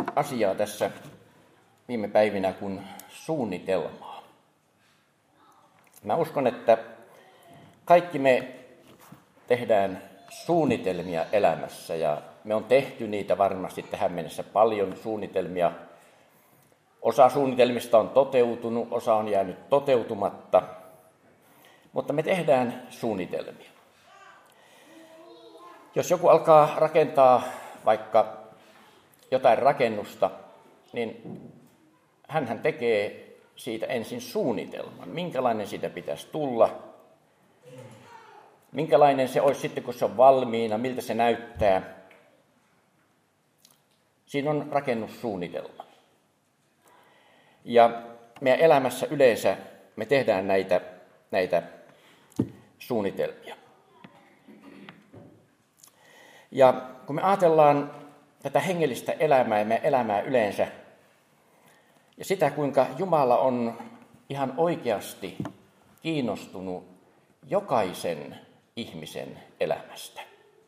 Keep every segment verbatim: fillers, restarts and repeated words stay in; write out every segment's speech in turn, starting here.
asiaa tässä viime päivinä kuin suunnitelmaa. Mä uskon, että kaikki me tehdään suunnitelmia elämässä ja me on tehty niitä varmasti tähän mennessä paljon suunnitelmia. Osa suunnitelmista on toteutunut, osa on jäänyt toteutumatta, mutta me tehdään suunnitelmia. Jos joku alkaa rakentaa vaikka jotain rakennusta, niin hänhän tekee siitä ensin suunnitelman, minkälainen siitä pitäisi tulla, minkälainen se olisi sitten, kun se on valmiina, miltä se näyttää. Siinä on rakennussuunnitelma. Ja meidän elämässä yleensä me tehdään näitä, näitä suunnitelmia. Ja kun me ajatellaan tätä hengellistä elämää ja meidän elämää yleensä, ja sitä, kuinka Jumala on ihan oikeasti kiinnostunut jokaisen ihmisen elämästä.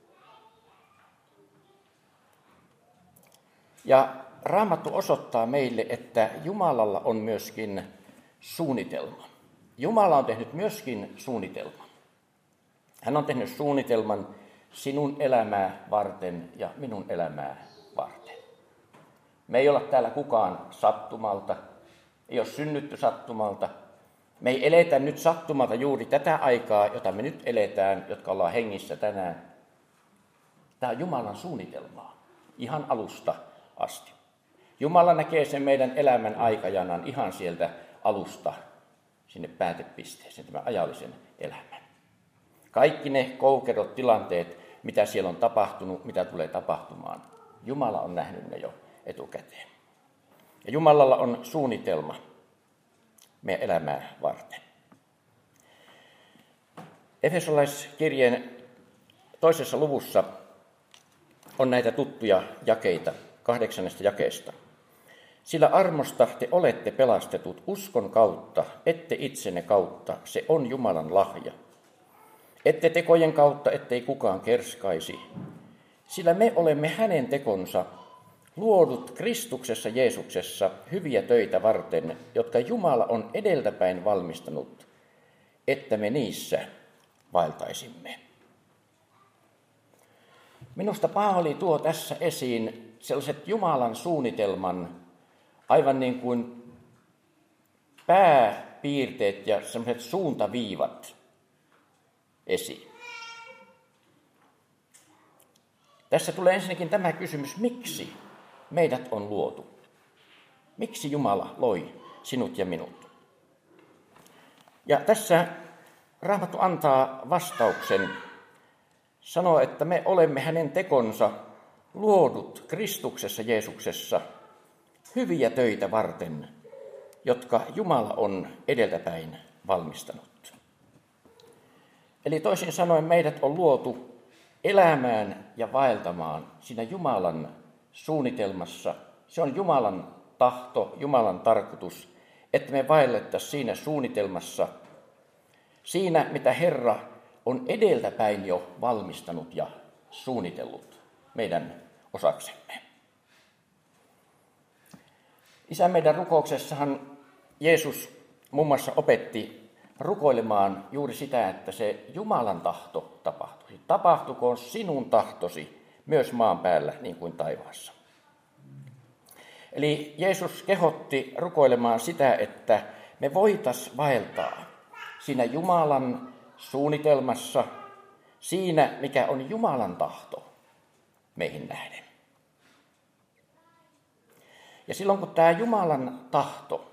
Ja Raamattu osoittaa meille, että Jumalalla on myöskin suunnitelma. Jumala on tehnyt myöskin suunnitelman. Hän on tehnyt suunnitelman sinun elämää varten ja minun elämää varten. Me ei olla täällä kukaan sattumalta, ei ole synnytty sattumalta. Me ei eletä nyt sattumalta juuri tätä aikaa, jota me nyt eletään, jotka ollaan hengissä tänään. Tämä on Jumalan suunnitelmaa, ihan alusta asti. Jumala näkee sen meidän elämän aikajanan ihan sieltä alusta sinne päätepisteeseen, tämän ajallisen elämän. Kaikki ne koukerot, tilanteet, mitä siellä on tapahtunut, mitä tulee tapahtumaan, Jumala on nähnyt ne jo etukäteen. Ja Jumalalla on suunnitelma meidän elämää varten. Efesolaiskirjeen toisessa luvussa on näitä tuttuja jakeita kahdeksannesta jakeesta. Sillä armosta te olette pelastetut uskon kautta, ette itsenne kautta, se on Jumalan lahja. Ette tekojen kautta, ettei kukaan kerskaisi, sillä me olemme hänen tekonsa, luodut Kristuksessa Jeesuksessa hyviä töitä varten, jotka Jumala on edeltäpäin valmistanut, että me niissä vaeltaisimme. Minusta Paavali tuo tässä esiin sellaiset Jumalan suunnitelman, aivan niin kuin pääpiirteet ja sellaiset suuntaviivat esiin. Tässä tulee ensinnäkin tämä kysymys, miksi meidät on luotu? Miksi Jumala loi sinut ja minut? Ja tässä Raamattu antaa vastauksen, sanoo, että me olemme hänen tekonsa luodut Kristuksessa Jeesuksessa hyviä töitä varten, jotka Jumala on edeltäpäin valmistanut. Eli toisin sanoen meidät on luotu elämään ja vaeltamaan siinä Jumalan suunnitelmassa. Se on Jumalan tahto, Jumalan tarkoitus, että me vaellettaisiin siinä suunnitelmassa, siinä mitä Herra on edeltäpäin jo valmistanut ja suunnitellut meidän osaksemme. Isä, meidän rukouksessahan Jeesus muun muassa opetti rukoilemaan juuri sitä, että se Jumalan tahto tapahtuisi. Tapahtukoon sinun tahtosi myös maan päällä niin kuin taivaassa. Eli Jeesus kehotti rukoilemaan sitä, että me voitaisiin vaeltaa siinä Jumalan suunnitelmassa, siinä mikä on Jumalan tahto meihin nähden. Ja silloin kun tämä Jumalan tahto,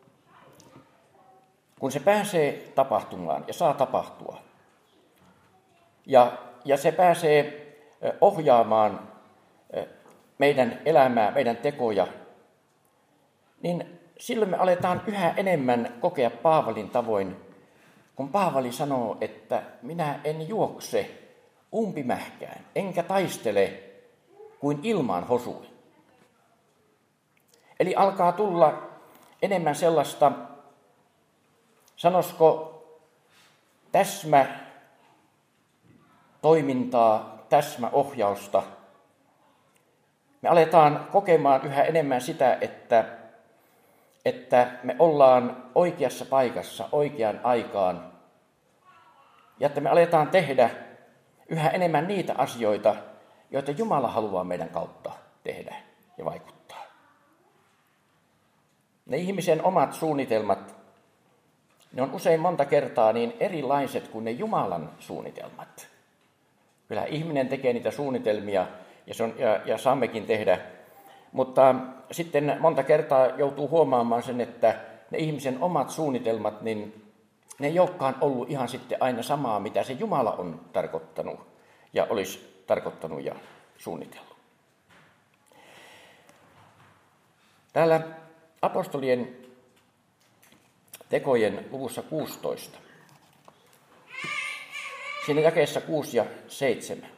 kun se pääsee tapahtumaan ja saa tapahtua, ja, ja se pääsee ohjaamaan meidän elämää, meidän tekoja, niin silloin me aletaan yhä enemmän kokea Paavalin tavoin, kun Paavali sanoo, että minä en juokse umpimähkään, enkä taistele kuin ilmaan hosui. Eli alkaa tulla enemmän sellaista, sanoisiko, täsmä toimintaa, täsmäohjausta. Me aletaan kokemaan yhä enemmän sitä, että, että me ollaan oikeassa paikassa oikeaan aikaan ja että me aletaan tehdä yhä enemmän niitä asioita, joita Jumala haluaa meidän kautta tehdä ja vaikuttaa. Ne ihmisen omat suunnitelmat, ne on usein monta kertaa niin erilaiset kuin ne Jumalan suunnitelmat. Kyllä ihminen tekee niitä suunnitelmia ja, se on, ja, ja saammekin tehdä, mutta sitten monta kertaa joutuu huomaamaan sen, että ne ihmisen omat suunnitelmat, niin ne ei olekaan ollut ihan sitten aina samaa, mitä se Jumala on tarkoittanut ja olisi tarkoittanut ja suunnitellut. Täällä apostolien tekojen luvussa kuusitoista, siinä jakeessa kuusi ja seitsemän.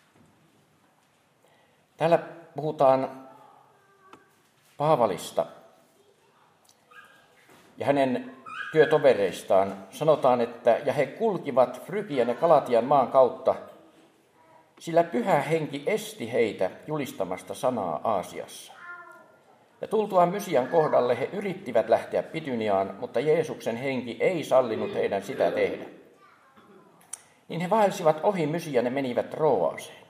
Täällä puhutaan Paavalista ja hänen työtovereistaan. Sanotaan, että ja he kulkivat Frygian ja Galatian maan kautta, sillä Pyhä Henki esti heitä julistamasta sanaa Aasiassa. Ja tultuaan Mysian kohdalle he yrittivät lähteä Pityniaan, mutta Jeesuksen henki ei sallinut heidän sitä tehdä. Niin he vaelsivat ohi Mysian ja menivät Troaseen.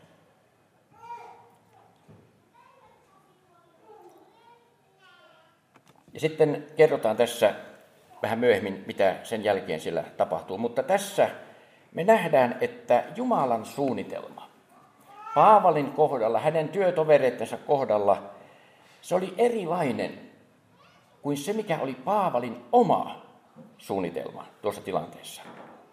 Ja sitten kerrotaan tässä vähän myöhemmin, mitä sen jälkeen siellä tapahtuu. Mutta tässä me nähdään, että Jumalan suunnitelma Paavalin kohdalla, hänen työtovereittensa kohdalla, se oli erilainen kuin se, mikä oli Paavalin oma suunnitelma tuossa tilanteessa.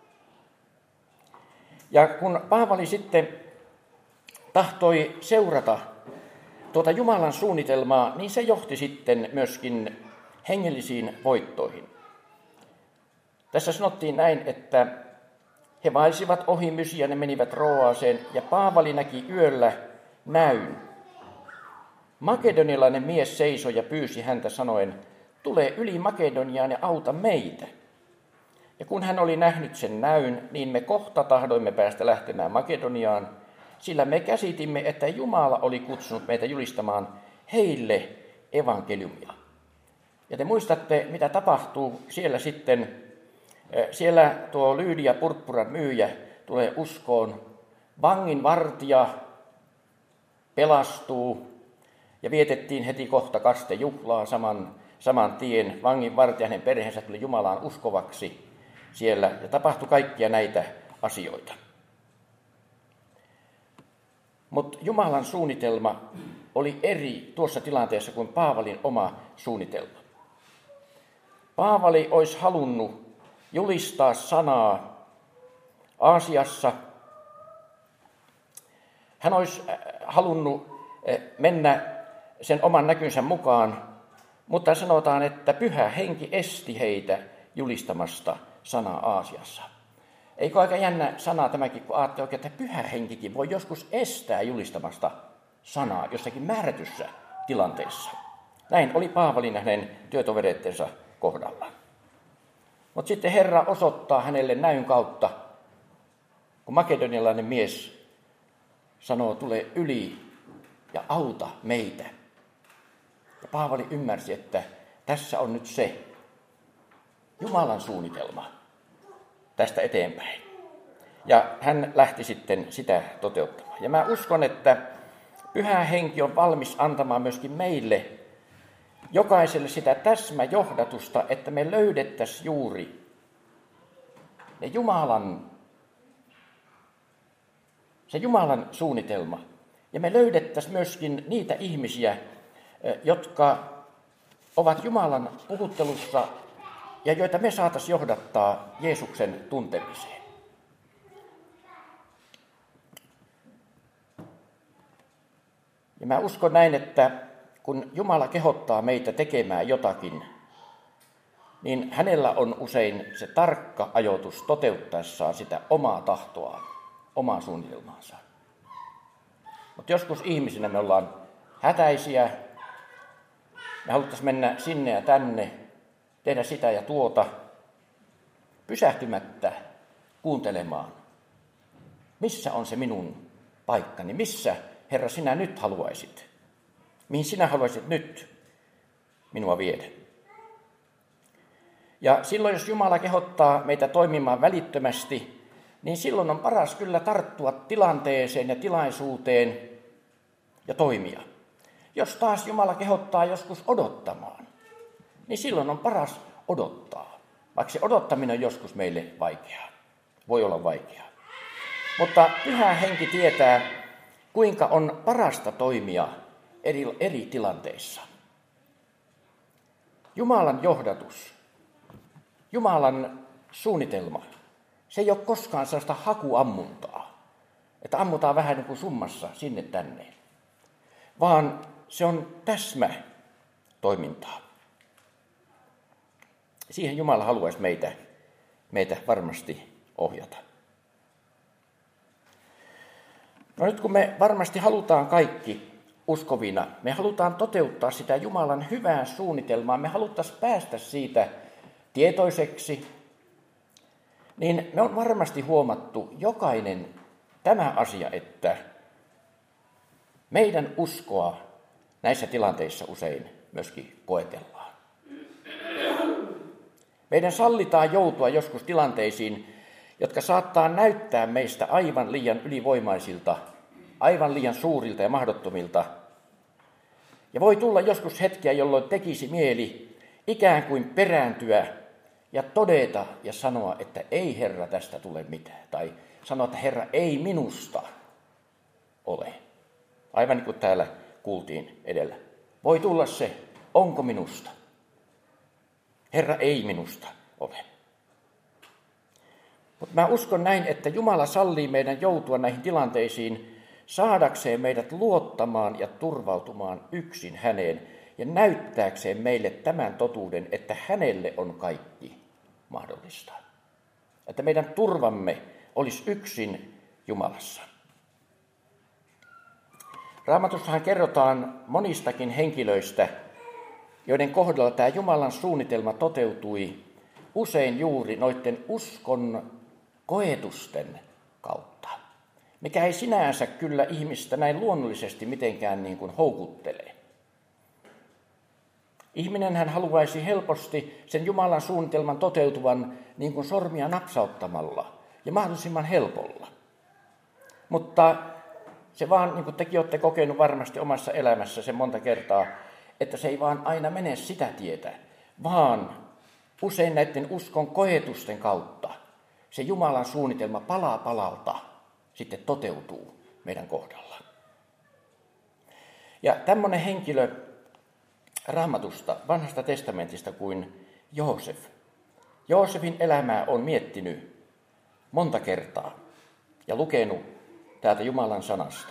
Ja kun Paavali sitten tahtoi seurata tuota Jumalan suunnitelmaa, niin se johti sitten myöskin hengellisiin voittoihin. Tässä sanottiin näin, että he vaelsivat ohi Mysian ja menivät Troaseen, ja Paavali näki yöllä näyn. Makedonialainen mies seisoi ja pyysi häntä sanoen, tule yli Makedoniaan ja auta meitä. Ja kun hän oli nähnyt sen näyn, niin me kohta tahdoimme päästä lähtemään Makedoniaan, sillä me käsitimme, että Jumala oli kutsunut meitä julistamaan heille evankeliumia. Ja te muistatte, mitä tapahtuu siellä sitten. Siellä tuo Lyydia purppuran myyjä tulee uskoon, vangin vartija pelastuu ja vietettiin heti kohta kastejuhlaa saman, saman tien. Vangin vartija hänen perheensä tuli Jumalaan uskovaksi siellä ja tapahtui kaikkia näitä asioita. Mutta Jumalan suunnitelma oli eri tuossa tilanteessa kuin Paavalin oma suunnitelma. Paavali olisi halunnut julistaa sanaa Aasiassa. Hän olisi halunnut mennä sen oman näkynsä mukaan, mutta sanotaan, että Pyhä Henki esti heitä julistamasta sanaa Aasiassa. Eikö aika jännä sana tämäkin, kun ajattelee oikein, että Pyhä Henkikin voi joskus estää julistamasta sanaa jossakin määrätyssä tilanteessa. Näin oli Paavalin hänen työtovereittensa kohdalla. Mutta sitten Herra osoittaa hänelle näyn kautta, kun makedonialainen mies sanoo, tule yli ja auta meitä. Ja Paavali ymmärsi, että tässä on nyt se Jumalan suunnitelma tästä eteenpäin. Ja hän lähti sitten sitä toteuttamaan. Ja mä uskon, että Pyhä Henki on valmis antamaan myöskin meille jokaiselle sitä täsmäjohdatusta, että me löydettäisiin juuri ne Jumalan, se Jumalan suunnitelma. Ja me löydettäisiin myöskin niitä ihmisiä, jotka ovat Jumalan puhuttelussa ja joita me saataisiin johdattaa Jeesuksen tuntemiseen. Ja mä uskon näin, että kun Jumala kehottaa meitä tekemään jotakin, niin hänellä on usein se tarkka ajoitus toteuttaessaan sitä omaa tahtoaan, omaa suunnitelmaansa. Mutta joskus ihmisinä me ollaan hätäisiä, me haluttaisiin mennä sinne ja tänne, tehdä sitä ja tuota, pysähtymättä kuuntelemaan, missä on se minun paikkani, missä, Herra, sinä nyt haluaisit mihin sinä haluaisit nyt minua viedä? Ja silloin, jos Jumala kehottaa meitä toimimaan välittömästi, niin silloin on paras kyllä tarttua tilanteeseen ja tilaisuuteen ja toimia. Jos taas Jumala kehottaa joskus odottamaan, niin silloin on paras odottaa, vaikka se odottaminen on joskus meille vaikeaa. Voi olla vaikeaa. Mutta Pyhä Henki tietää, kuinka on parasta toimia eri, eri tilanteissa. Jumalan johdatus, Jumalan suunnitelma, se ei ole koskaan sellaista hakuammuntaa, että ammutaan vähän niin kuin summassa sinne tänne, vaan se on täsmä toimintaa. Siihen Jumala haluaisi meitä, meitä varmasti ohjata. No nyt kun me varmasti halutaan kaikki uskovina, me halutaan toteuttaa sitä Jumalan hyvää suunnitelmaa, me haluttaisiin päästä siitä tietoiseksi, niin me on varmasti huomattu jokainen tämä asia, että meidän uskoa näissä tilanteissa usein myöskin koetellaan. Meidän sallitaan joutua joskus tilanteisiin, jotka saattaa näyttää meistä aivan liian ylivoimaisilta, aivan liian suurilta ja mahdottomilta. Ja voi tulla joskus hetkiä, jolloin tekisi mieli ikään kuin perääntyä ja todeta ja sanoa, että ei Herra tästä tule mitään. Tai sanoa, että Herra ei minusta ole. Aivan niin kuin täällä kuultiin edellä. Voi tulla se, onko minusta? Herra ei minusta ole. Mutta mä uskon näin, että Jumala sallii meidän joutua näihin tilanteisiin saadakseen meidät luottamaan ja turvautumaan yksin häneen ja näyttääkseen meille tämän totuuden, että hänelle on kaikki mahdollista. Että meidän turvamme olisi yksin Jumalassa. Raamatussahan kerrotaan monistakin henkilöistä, joiden kohdalla tämä Jumalan suunnitelma toteutui usein juuri noiden uskon koetusten kautta, mikä ei sinänsä kyllä ihmistä näin luonnollisesti mitenkään niin kuin houkuttele. Ihminen hän haluaisi helposti sen Jumalan suunnitelman toteutuvan niin kuin sormia napsauttamalla ja mahdollisimman helpolla. Mutta se vaan, niin kuin tekin olette kokenut varmasti omassa elämässä sen monta kertaa, että se ei vaan aina mene sitä tietä, vaan usein näiden uskon koetusten kautta se Jumalan suunnitelma palaa palalta sitten toteutuu meidän kohdalla. Ja tämmöinen henkilö Raamatusta, vanhasta testamentista kuin Joosef. Joosefin elämää on miettinyt monta kertaa ja lukenut täältä Jumalan sanasta.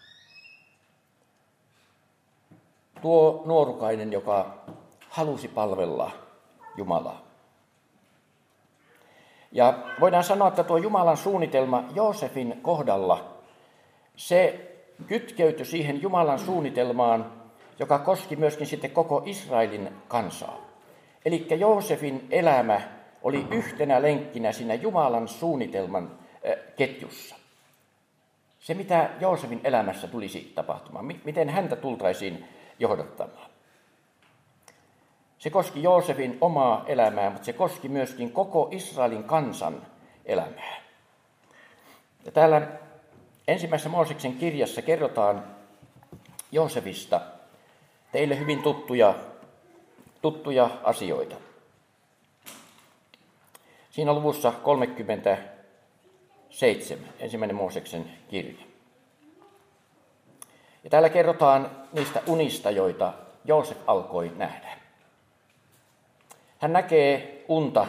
Tuo nuorukainen, joka halusi palvella Jumalaa. Ja voidaan sanoa, että tuo Jumalan suunnitelma Joosefin kohdalla, se kytkeytyi siihen Jumalan suunnitelmaan, joka koski myöskin sitten koko Israelin kansaa. Eli Joosefin elämä oli yhtenä lenkkinä siinä Jumalan suunnitelman ketjussa. Se, mitä Joosefin elämässä tulisi tapahtumaan, miten häntä tultaisiin johdattamaan. Se koski Joosefin omaa elämää, mutta se koski myöskin koko Israelin kansan elämää. Ja täällä ensimmäisessä Mooseksen kirjassa kerrotaan Joosefista teille hyvin tuttuja, tuttuja asioita. Siinä luvussa kolmekymmentäseitsemän, ensimmäinen Mooseksen kirja. Ja täällä kerrotaan niistä unista, joita Joosef alkoi nähdä. Hän näkee unta,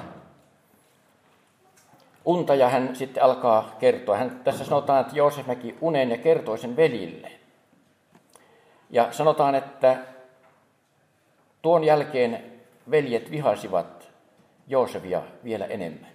unta ja hän sitten alkaa kertoa. Hän, tässä sanotaan, että Joosef näki unen ja kertoi sen veljille. Ja sanotaan, että tuon jälkeen veljet vihasivat Joosefia vielä enemmän.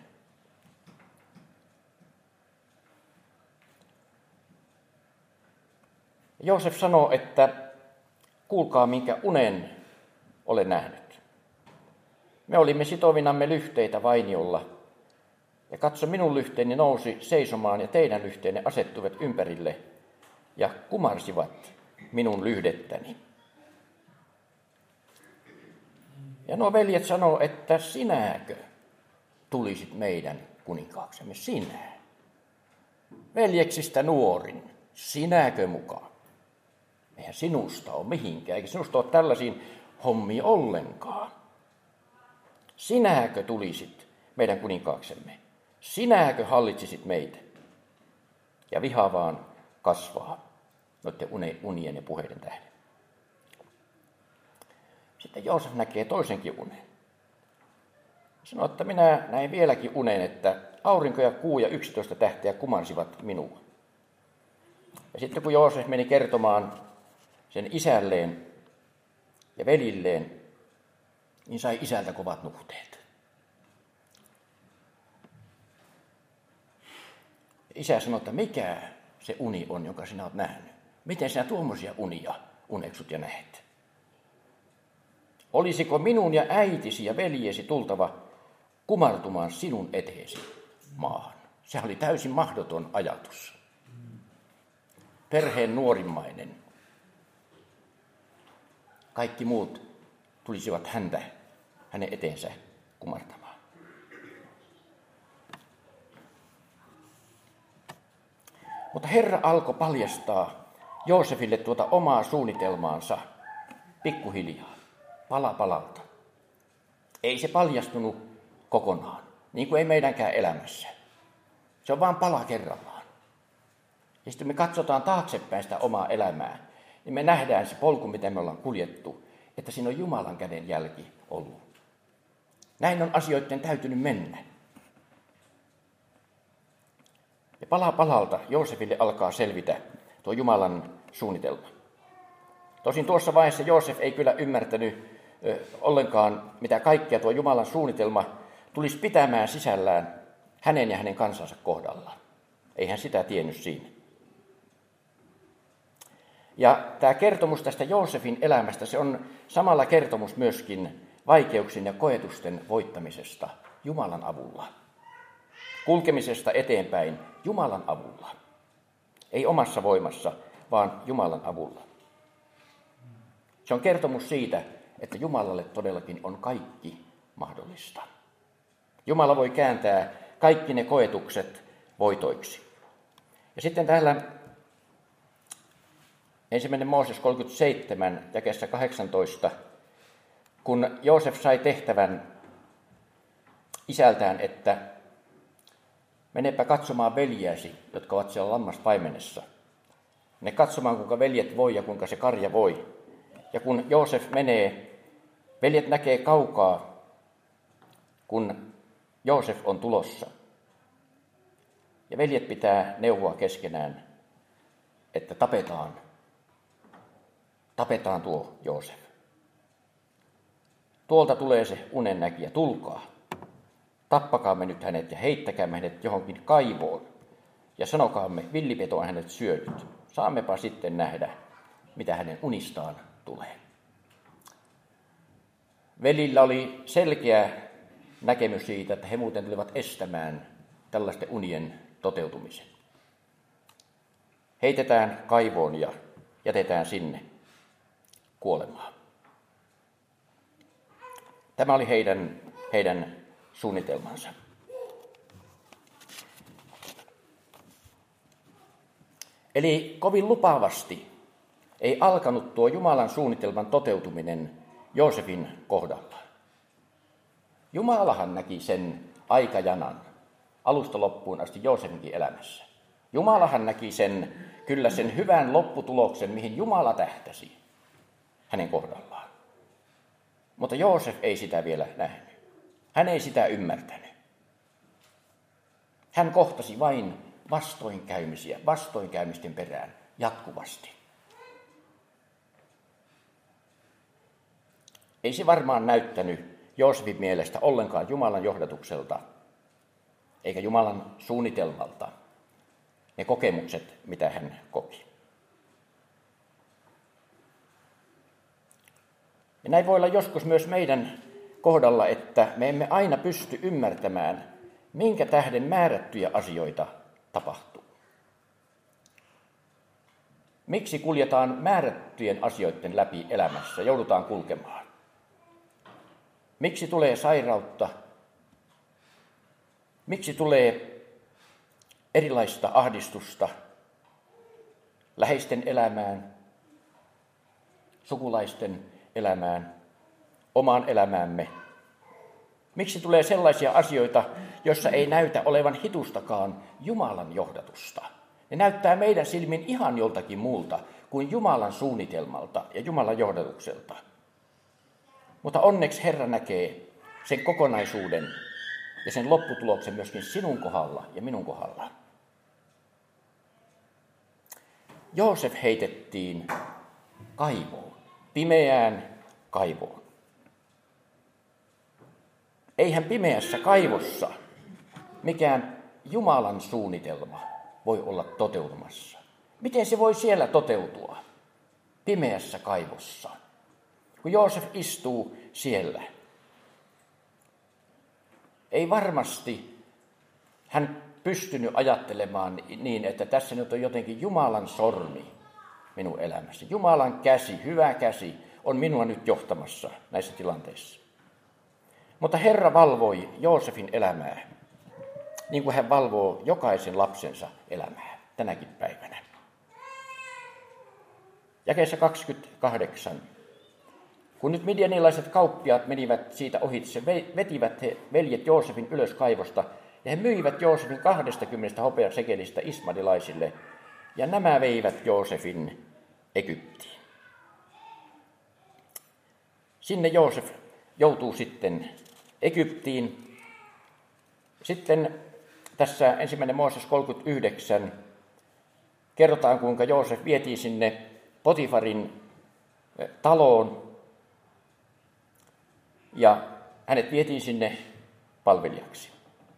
Joosef sanoo, että kuulkaa minkä unen olen nähnyt. Me olimme sitovinamme lyhteitä vainiolla, ja katso minun lyhteeni nousi seisomaan ja teidän lyhteenne asettuivat ympärille ja kumarsivat minun lyhdettäni. Ja nuo veljet sanoo, että sinäkö tulisit meidän kuninkaaksemme, sinä. Veljeksistä nuorin, sinäkö mukaan? Eihän sinusta ole mihinkään, eikä sinusta ole tällaisiin hommiin ollenkaan. Sinäkö tulisit meidän kuninkaaksemme? Sinäkö hallitsisit meitä? Ja viha vaan kasvaa noiden unien ja puheiden tähden. Sitten Joosef näkee toisenkin unen. Sanoo, että minä näin vieläkin unen, että aurinko ja kuu ja yksitoista tähteä kumarsivat minua. Ja sitten kun Joosef meni kertomaan sen isälleen ja velilleen, niin sai isältä kovat nuhteet. Isä sanoi, että mikä se uni on, jonka sinä olet nähnyt? Miten sinä tuommoisia unia uneksut ja näet? Olisiko minun ja äitisi ja veljesi tultava kumartumaan sinun eteesi maahan? Se oli täysin mahdoton ajatus. Perheen nuorimmainen. Kaikki muut tulisivat häntä, hänen eteensä kumartamaan. Mutta Herra alkoi paljastaa Joosefille tuota omaa suunnitelmaansa pikkuhiljaa, pala palalta. Ei se paljastunut kokonaan, niin kuin ei meidänkään elämässä. Se on vain pala kerrallaan. Ja sitten me katsotaan taaksepäin sitä omaa elämää, niin me nähdään se polku, miten me ollaan kuljettu, että siinä on Jumalan käden jälki ollut. Näin on asioiden täytynyt mennä. Ja pala palalta Joosefille alkaa selvitä tuo Jumalan suunnitelma. Tosin tuossa vaiheessa Joosef ei kyllä ymmärtänyt ö, ollenkaan, mitä kaikkea tuo Jumalan suunnitelma tulisi pitämään sisällään hänen ja hänen kansansa kohdalla. Ei hän sitä tiennyt siinä. Ja tämä kertomus tästä Joosefin elämästä, se on samalla kertomus myöskin vaikeuksien ja koetusten voittamisesta Jumalan avulla. Kulkemisesta eteenpäin Jumalan avulla. Ei omassa voimassa, vaan Jumalan avulla. Se on kertomus siitä, että Jumalalle todellakin on kaikki mahdollista. Jumala voi kääntää kaikki ne koetukset voitoiksi. Ja sitten täällä ensimmäinen Mooses kolmekymmentäseitsemän, jakeessa kahdeksantoista, kun Joosef sai tehtävän isältään, että menepä katsomaan veljiäsi, jotka ovat siellä lammaspaimenessa. Ne katsomaan, kuinka veljet voi ja kuinka se karja voi. Ja kun Joosef menee, veljet näkee kaukaa, kun Joosef on tulossa. Ja veljet pitää neuvoa keskenään, että tapetaan. Tapetaan tuo Joosef. Tuolta tulee se unennäkijä, tulkaa. Tappakaamme nyt hänet ja heittäkäämme hänet johonkin kaivoon. Ja sanokaamme, villipeto on hänet syönyt. Saammepa sitten nähdä, mitä hänen unistaan tulee. Velillä oli selkeä näkemys siitä, että he muuten tulivat estämään tällaisten unien toteutumisen. Heitetään kaivoon ja jätetään sinne kuolemaan. Tämä oli heidän, heidän suunnitelmansa. Eli kovin lupaavasti ei alkanut tuo Jumalan suunnitelman toteutuminen Joosefin kohdalla. Jumalahan näki sen aikajanan alusta loppuun asti Joosefinkin elämässä. Jumalahan näki sen, kyllä sen hyvän lopputuloksen, mihin Jumala tähtäsi hänen kohdallaan. Mutta Joosef ei sitä vielä nähnyt. Hän ei sitä ymmärtänyt. Hän kohtasi vain vastoinkäymisiä, vastoinkäymisten perään jatkuvasti. Ei se varmaan näyttänyt Joosefin mielestä ollenkaan Jumalan johdatukselta, eikä Jumalan suunnitelmalta ne kokemukset, mitä hän koki. Ja näin voi olla joskus myös meidän kohdalla, että me emme aina pysty ymmärtämään, minkä tähden määrättyjä asioita tapahtuu. Miksi kuljetaan määrättyjen asioiden läpi elämässä, joudutaan kulkemaan? Miksi tulee sairautta? Miksi tulee erilaista ahdistusta läheisten elämään, sukulaisten elämään, omaan elämäämme? Miksi tulee sellaisia asioita, joissa ei näytä olevan hitustakaan Jumalan johdatusta? Ne näyttää meidän silmin ihan joltakin muulta kuin Jumalan suunnitelmalta ja Jumalan johdatukselta. Mutta onneksi Herra näkee sen kokonaisuuden ja sen lopputuloksen myöskin sinun kohdalla ja minun kohdalla. Joosef heitettiin kaivoon, pimeään kaivoon. Eihän pimeässä kaivossa mikään Jumalan suunnitelma voi olla toteutumassa. Miten se voi siellä toteutua? Pimeässä kaivossa. Kun Joosef istuu siellä. Ei varmasti hän pystynyt ajattelemaan niin, että tässä nyt on jotenkin Jumalan sormi minun elämässä. Jumalan käsi, hyvä käsi, on minua nyt johtamassa näissä tilanteissa. Mutta Herra valvoi Joosefin elämää, niin kuin hän valvoo jokaisen lapsensa elämää tänäkin päivänä. Jakeessa kaksikymmentäkahdeksan. Kun nyt midianilaiset kauppiaat menivät siitä ohitse, vetivät he veljet Joosefin ylös kaivosta, ja he myivät Joosefin kahdestakymmenestä hopeasekelistä ismailaisille, ja nämä veivät Joosefin Egyptiin. Sinne Joosef joutuu sitten Egyptiin. Sitten tässä ensimmäinen Mooses kolmekymmentäyhdeksän kerrotaan, kuinka Joosef vietiin sinne Potifarin taloon, ja hänet vietiin sinne palvelijaksi.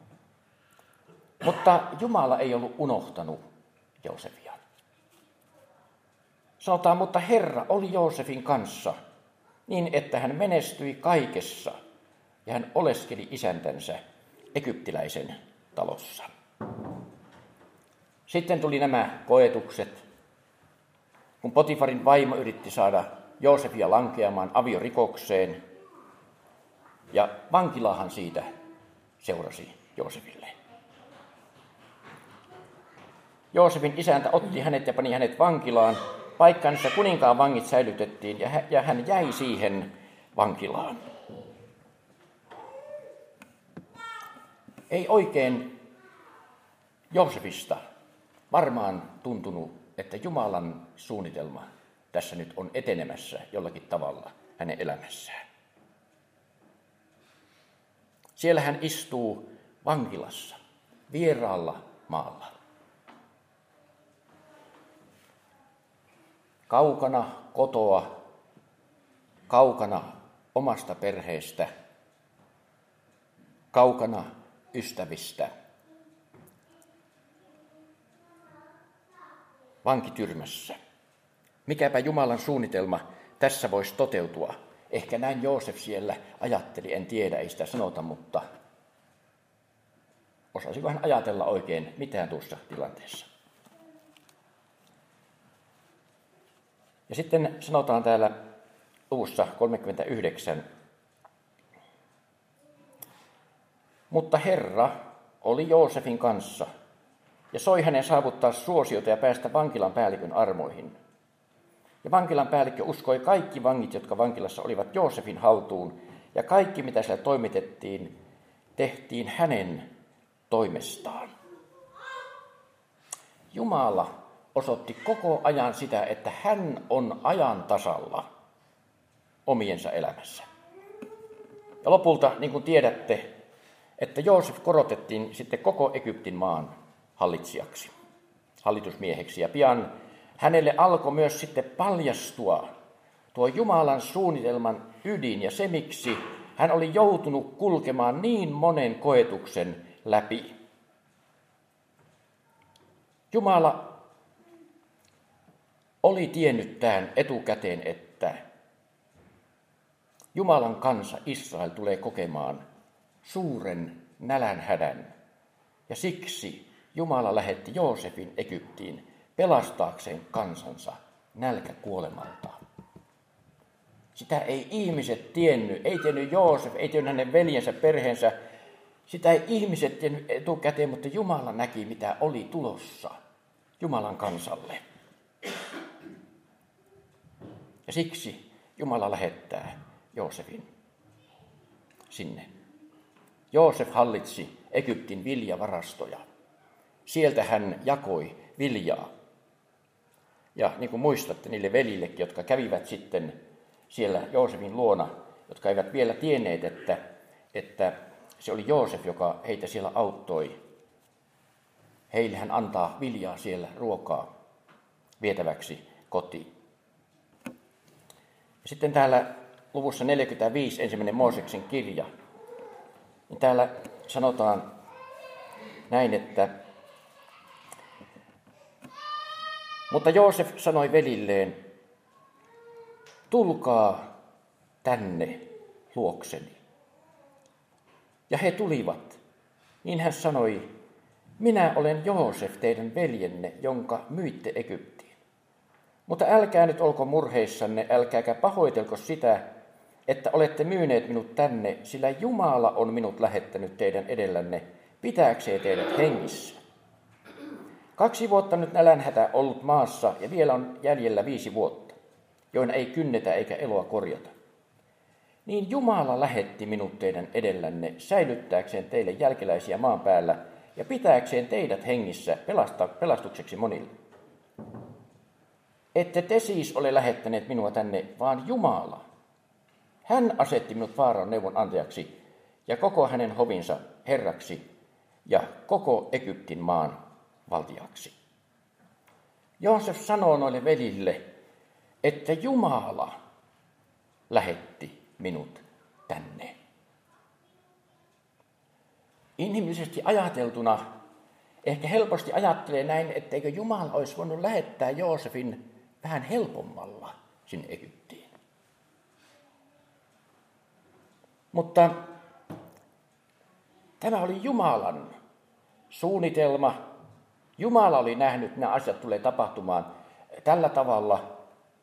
Mutta Jumala ei ollut unohtanut Joosefia. Sanotaan, mutta Herra oli Joosefin kanssa niin, että hän menestyi kaikessa ja hän oleskeli isäntänsä egyptiläisen talossa. Sitten tuli nämä koetukset, kun Potifarin vaimo yritti saada Joosefia lankeamaan aviorikokseen, ja vankilahan siitä seurasi Joosefille. Joosefin isäntä otti hänet ja pani hänet vankilaan, paikkaan, jossa kuninkaan vangit säilytettiin, ja hän jäi siihen vankilaan. Ei oikein Joosefista varmaan tuntunut, että Jumalan suunnitelma tässä nyt on etenemässä jollakin tavalla hänen elämässään. Siellä hän istuu vankilassa, vieraalla maalla. Kaukana kotoa, kaukana omasta perheestä, kaukana ystävistä. Vankityrmässä. Mikäpä Jumalan suunnitelma tässä voisi toteutua? Ehkä näin Joosef siellä ajatteli, en tiedä, ei sitä sanota, mutta osasiko hän ajatella oikein mitään tuossa tilanteessa. Ja sitten sanotaan täällä luvussa kolmekymmentäyhdeksän. Mutta Herra oli Joosefin kanssa ja soi hänen saavuttaa suosiota ja päästä vankilan päällikön armoihin. Ja vankilan päällikkö uskoi kaikki vangit, jotka vankilassa olivat Joosefin haltuun, ja kaikki, mitä siellä toimitettiin, tehtiin hänen toimestaan. Jumala osoitti koko ajan sitä, että hän on ajan tasalla omiensa elämässä. Ja lopulta, niin kuin tiedätte, että Joosef korotettiin sitten koko Egyptin maan hallitsijaksi, hallitusmieheksi. Ja pian hänelle alkoi myös sitten paljastua tuo Jumalan suunnitelman ydin ja se, miksi hän oli joutunut kulkemaan niin monen koetuksen läpi. Jumala oli tiennyt tämän etukäteen, että Jumalan kansa Israel tulee kokemaan suuren nälänhädän. Ja siksi Jumala lähetti Joosefin Egyptiin pelastaakseen kansansa nälkäkuolemalta. Sitä ei ihmiset tiennyt, ei tiennyt Joosef, ei tiennyt hänen veljensä, perheensä. Sitä ei ihmiset tiennyt etukäteen, mutta Jumala näki, mitä oli tulossa Jumalan kansalle. Ja siksi Jumala lähettää Joosefin sinne. Joosef hallitsi Egyptin viljavarastoja. Sieltä hän jakoi viljaa. Ja niin kuin muistatte niille velillekin, jotka kävivät sitten siellä Joosefin luona, jotka eivät vielä tienneet, että, että se oli Joosef, joka heitä siellä auttoi. Heille hän antaa viljaa siellä, ruokaa vietäväksi kotiin. Sitten täällä luvussa neljäkymmentäviisi, ensimmäinen Mooseksen kirja, niin täällä sanotaan näin, että mutta Joosef sanoi velilleen, tulkaa tänne luokseni. Ja he tulivat. Niin hän sanoi, minä olen Joosef, teidän veljenne, jonka myitte Egyptiin. Mutta älkää nyt olko murheissanne, älkääkä pahoitelko sitä, että olette myyneet minut tänne, sillä Jumala on minut lähettänyt teidän edellänne, pitääkseen teidät hengissä. Kaksi vuotta nyt nälänhätä ollut maassa, ja vielä on jäljellä viisi vuotta, joina ei kynnetä eikä eloa korjata. Niin Jumala lähetti minut teidän edellänne säilyttääkseen teille jälkeläisiä maan päällä ja pitääkseen teidät hengissä pelasta, pelastukseksi monille. Ette te siis ole lähettäneet minua tänne, vaan Jumala. Hän asetti minut Faaraon neuvonantajaksi ja koko hänen hovinsa herraksi ja koko Egyptin maan valtiaksi. Joosef sanoo noille velille, että Jumala lähetti minut tänne. Inhimillisesti ajateltuna ehkä helposti ajattelee näin, etteikö Jumala olisi voinut lähettää Joosefin vähän helpommalla sinne Egyptiin. Mutta tämä oli Jumalan suunnitelma. Jumala oli nähnyt, että nämä asiat tulee tapahtumaan tällä tavalla.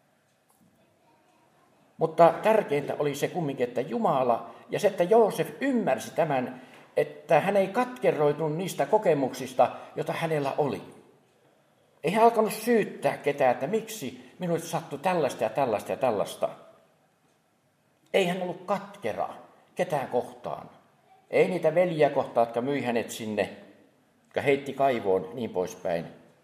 Mutta tärkeintä oli se kumminkin, että Jumala ja se, että Joosef ymmärsi tämän, että hän ei katkeroitunut niistä kokemuksista, joita hänellä oli. Ei hän alkanut syyttää ketään, että miksi minulle sattui tällaista ja tällaista ja tällaista. Ei hän ollut katkera ketään kohtaan. Ei niitä veljiä kohtaan, jotka myi hänet sinne, jotka heitti kaivoon, niin poispäin.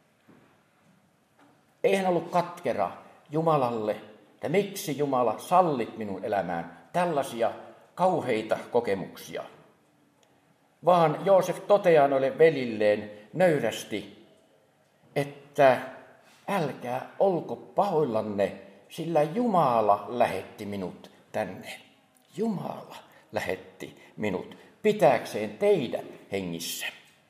Ei hän ollut katkera Jumalalle, että miksi Jumala sallit minun elämään tällaisia kauheita kokemuksia. Vaan Joosef toteaa noille velilleen nöyrästi, että älkää olko pahoillanne, sillä Jumala lähetti minut tänne. Jumala lähetti minut pitääkseen teidät hengissä.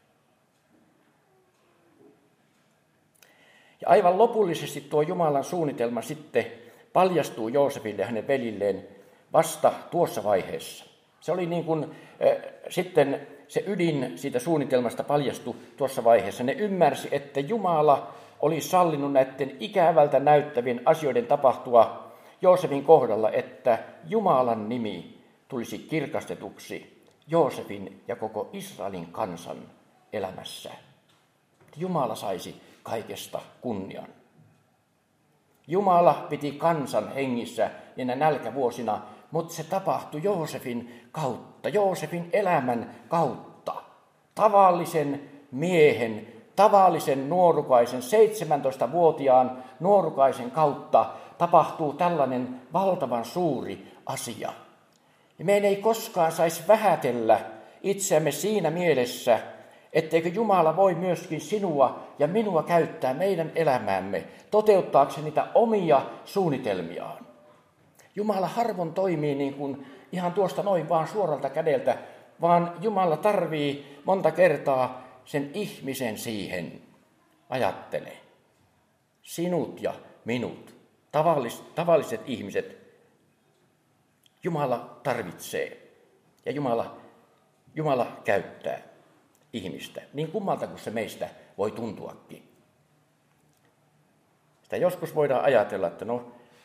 Ja aivan lopullisesti tuo Jumalan suunnitelma sitten paljastuu Joosefille ja hänen velilleen vasta tuossa vaiheessa. Se oli niin kuin äh, sitten se ydin siitä suunnitelmasta paljastui tuossa vaiheessa. Ne ymmärsi, että Jumala oli sallinut näiden ikävältä näyttävien asioiden tapahtua Joosefin kohdalla, että Jumalan nimi tulisi kirkastetuksi Joosefin ja koko Israelin kansan elämässä. Jumala saisi kaikesta kunnian. Jumala piti kansan hengissä niinä nälkävuosina, mutta se tapahtui Joosefin kautta, Joosefin elämän kautta. Tavallisen miehen, tavallisen nuorukaisen, seitsemäntoistavuotiaan nuorukaisen kautta tapahtuu tällainen valtavan suuri asia. Ja meidän ei koskaan saisi vähätellä itseämme siinä mielessä, etteikö Jumala voi myöskin sinua ja minua käyttää meidän elämäämme toteuttaakseen niitä omia suunnitelmiaan. Jumala harvoin toimii niin kuin ihan tuosta noin vaan suoralta kädeltä, vaan Jumala tarvii monta kertaa sen ihmisen siihen. Ajattele, sinut ja minut, tavallis, tavalliset ihmiset, Jumala tarvitsee ja Jumala, Jumala käyttää ihmistä, niin kummalta kuin se meistä voi tuntuakin. Sitä joskus voidaan ajatella, että no,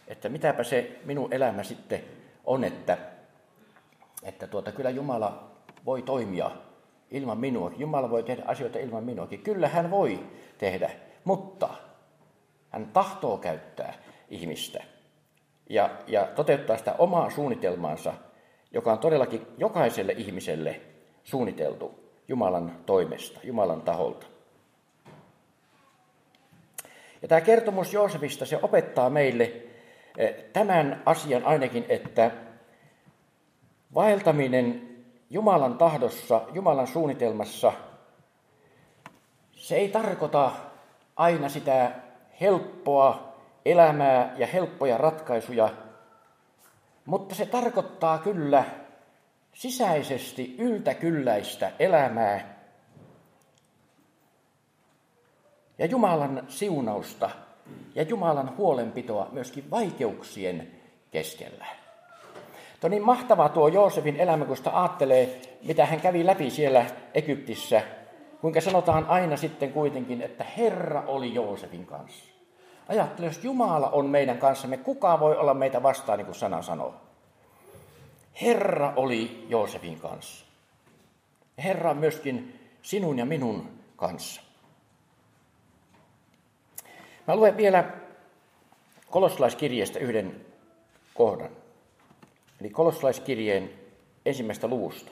että mitäpä se minun elämä sitten on, että, että tuota, kyllä Jumala voi toimia ilman minuakin. Jumala voi tehdä asioita ilman minuakin. Kyllä hän voi tehdä, mutta hän tahtoo käyttää ihmistä ja, ja toteuttaa sitä omaa suunnitelmaansa, joka on todellakin jokaiselle ihmiselle suunniteltu Jumalan toimesta, Jumalan taholta. Ja tämä kertomus Joosefista, se opettaa meille tämän asian ainakin, että vaeltaminen Jumalan tahdossa, Jumalan suunnitelmassa, se ei tarkoita aina sitä helppoa elämää ja helppoja ratkaisuja, mutta se tarkoittaa kyllä sisäisesti yltäkylläistä elämää ja Jumalan siunausta ja Jumalan huolenpitoa myöskin vaikeuksien keskellä. Tuo on niin mahtavaa tuo Joosefin elämä, kun sitä ajattelee, mitä hän kävi läpi siellä Egyptissä, kuinka sanotaan aina sitten kuitenkin, että Herra oli Joosefin kanssa. Ajattele, jos Jumala on meidän kanssamme, kuka voi olla meitä vastaan, niin kuin sana sanoo. Herra oli Joosefin kanssa. Herra on myöskin sinun ja minun kanssa. Mä luen vielä Kolossalaiskirjeestä yhden kohdan. Eli Kolossalaiskirjeen ensimmäistä luvusta.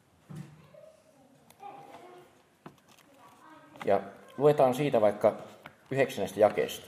Ja luetaan siitä vaikka yhdeksännestä jakeesta.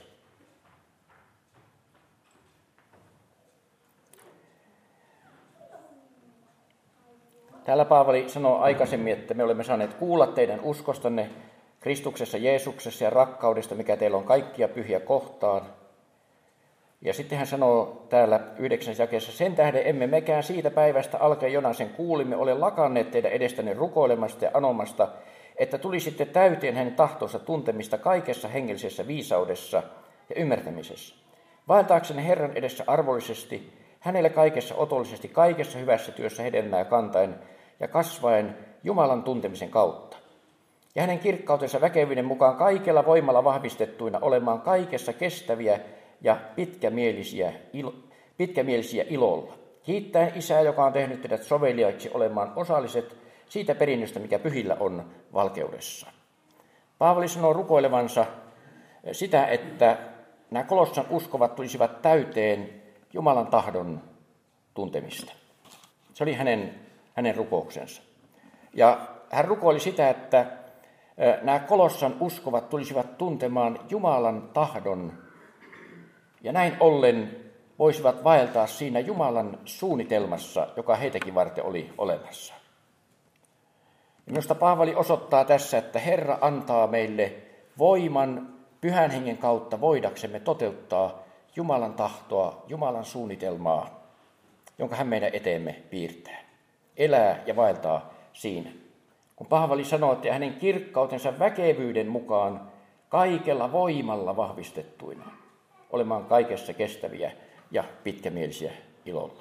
Täällä Paavali sanoo aikaisemmin, että me olemme saaneet kuulla teidän uskostanne Kristuksessa Jeesuksessa ja rakkaudesta, mikä teillä on kaikkia pyhiä kohtaan. Ja sitten hän sanoo täällä yhdeksännessä jakeessa, sen tähden emme mekään siitä päivästä alkaen, jona sen kuulimme, ole lakanneet teidän edestänne rukoilemasta ja anomasta, että tulisitte täyteen hänen tahtonsa tuntemista kaikessa hengellisessä viisaudessa ja ymmärtämisessä. Vaeltaaksenne Herran edessä arvollisesti, hänelle kaikessa otollisesti, kaikessa hyvässä työssä hedelmää kantaen ja kasvaen Jumalan tuntemisen kautta. Ja hänen kirkkautensa väkevyyden mukaan kaikella voimalla vahvistettuina olemaan kaikessa kestäviä ja pitkämielisiä, ilo, pitkämielisiä ilolla. Kiittäen Isää, joka on tehnyt teidät soveliaiksi olemaan osalliset siitä perinnöstä, mikä pyhillä on valkeudessa. Paavali sanoo rukoilevansa sitä, että nämä Kolossan uskovat tulisivat täyteen Jumalan tahdon tuntemista. Se oli hänen, hänen rukouksensa. Ja hän rukoili sitä, että nämä Kolossan uskovat tulisivat tuntemaan Jumalan tahdon ja näin ollen voisivat vaeltaa siinä Jumalan suunnitelmassa, joka heitäkin varten oli olemassa. Minusta Paavali osoittaa tässä, että Herra antaa meille voiman Pyhän Hengen kautta voidaksemme toteuttaa Jumalan tahtoa, Jumalan suunnitelmaa, jonka hän meidän eteemme piirtää. Elää ja vaeltaa siinä. Kun Paavali sanoo, että hänen kirkkautensa väkevyyden mukaan kaikella voimalla vahvistettuina, olemaan kaikessa kestäviä ja pitkämielisiä ilolla.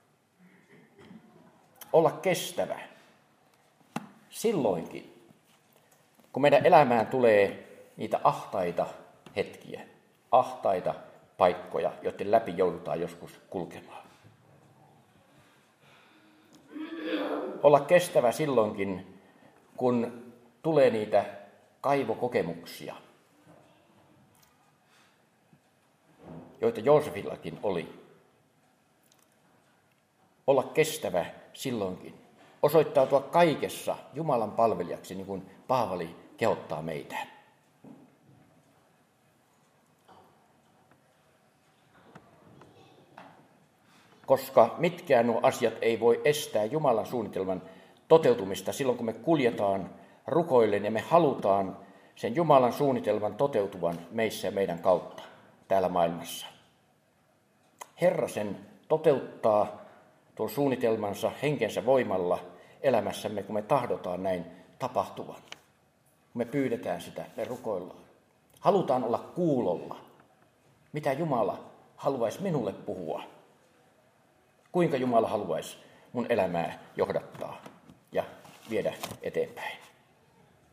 Olla kestävä silloinkin, kun meidän elämään tulee niitä ahtaita hetkiä, ahtaita paikkoja, joiden läpi joudutaan joskus kulkemaan. Olla kestävä silloinkin, kun tulee niitä kaivokokemuksia, joita Joosefillakin oli. Olla kestävä silloinkin. Osoittautua kaikessa Jumalan palvelijaksi, niin kuin Paavali kehottaa meitä. Koska mitkään nuo asiat ei voi estää Jumalan suunnitelman toteutumista silloin, kun me kuljetaan rukoillen ja me halutaan sen Jumalan suunnitelman toteutuvan meissä ja meidän kautta täällä maailmassa. Herra sen toteuttaa tuon suunnitelmansa henkensä voimalla elämässämme, kun me tahdotaan näin tapahtuvan. Kun me pyydetään sitä, me rukoillaan. Halutaan olla kuulolla. Mitä Jumala haluaisi minulle puhua? Kuinka Jumala haluaisi mun elämää johdattaa ja viedä eteenpäin?